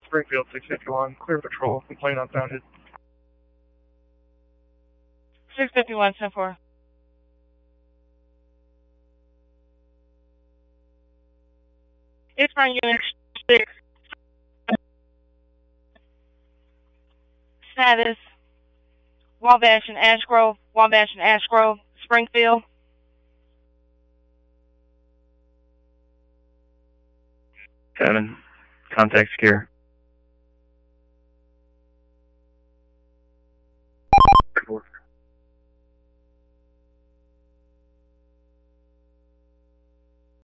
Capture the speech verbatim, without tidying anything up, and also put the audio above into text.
Springfield six fifty-one, clear patrol, complaint unfounded. six fifty-one, ten four. It's from Unit six. Status, Wabash and Ash Grove, Wabash and Ash Grove, Springfield. Seven, contact secure.